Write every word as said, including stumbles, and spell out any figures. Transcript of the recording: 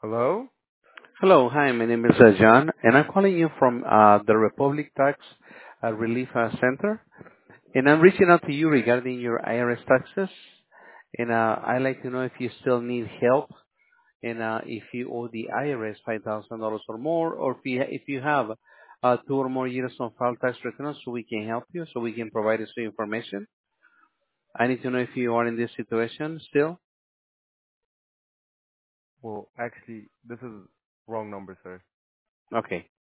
Hello? Hello. Hi, my name is uh, John, and I'm calling you from uh, the Republic Tax uh, Relief uh, Center. And I'm reaching out to you regarding your I R S taxes. And uh, I'd like to know if you still need help and uh, if you owe the I R S five thousand dollars or more, or if you, if you have uh, two or more years on file tax returns so we can help you, so we can provide you some information. I need to know if you are in this situation still. Well, actually, this is wrong number, sir. Okay.